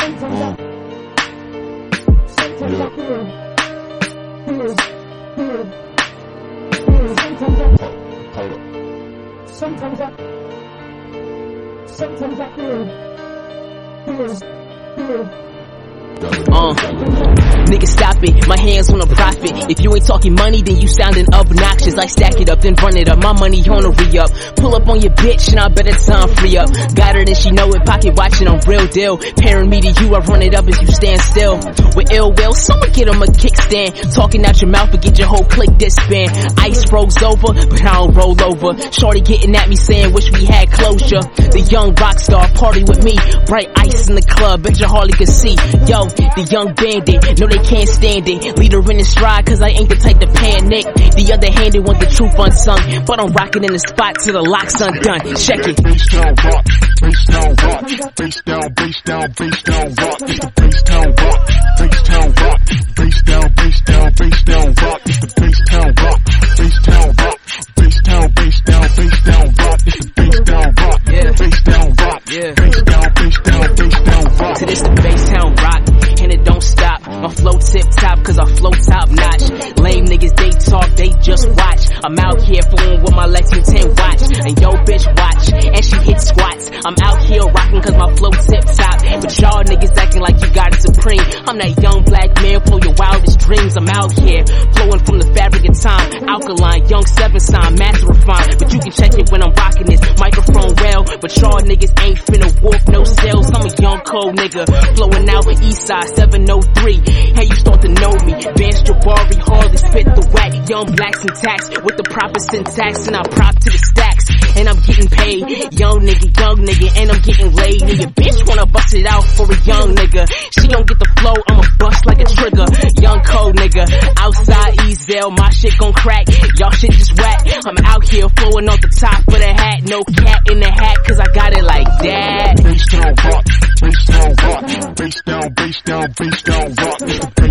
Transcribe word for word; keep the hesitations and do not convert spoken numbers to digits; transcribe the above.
Sometimes I, sometimes I feel, feel, feel. Uh, nigga, stop it. My hands on a profit. If you ain't talking money, then you sounding obnoxious. I stack it up, then run it up. My money on a re-up. Pull up on your bitch, and I bet it's time free up. Got her, then she know it. Pocket watching on real deal. Pairing me to you, I run it up if you stand still. With ill will, someone get him a kickstand. Talking out your mouth, but get your whole clique disband. Ice froze over, but I don't roll over. Shorty getting at me saying, wish we had closure. The young rock star party with me. Bright ice in the club, bet you hardly could see. Yo, the young bandit, no they can't stand it. Lead her in the stride, cause I ain't the type to panic. The other-handed want the truth unsung, but I'm rocking in the spot till the lock's undone. Check it. Bass down rock, bass down rock, bass down, bass down, bass down rock. It's the bass down rock, bass down rock, bass down, bass down, bass down rock. It's the bass down rock, bass down rock, bass down, bass down, bass down rock. It's the bass down rock, yeah, bass down rock, yeah, bass down, bass down, bass down rock. To this the bass down rock. And it don't stop. My flow tip top, cause I flow top notch. Lame niggas, they talk, they just watch. I'm out here fooling with my Lexington watch. And yo bitch watch, and she hit squats. I'm out here rocking cause my flow tip top. But y'all niggas acting like you got it supreme. I'm that young black man for your wildest dreams. I'm out here flowing from the fabric of time. Alkaline, young seven sign, master refined. But you can check it when I'm rocking this microphone well. But y'all niggas ain't finna walk no sales. I'm a young cold nigga flowing out east side. seven oh three, hey, you start to know me. Vance Jabari, hardly spit the whack. Young black syntax with the proper syntax, and I prop to the stacks. And I'm getting paid, young nigga, young nigga, and I'm getting laid. And your bitch wanna bust it out for a young nigga. She don't get the flow, I'ma bust like a trigger. Young cold nigga, outside Eastville, my shit gon' crack. Y'all shit just whack. I'm out here flowing off the top of the hat, no cat in the hat, cause I got it like that. Bass down rock, bass down rock, bass down, bass down, bass down rock.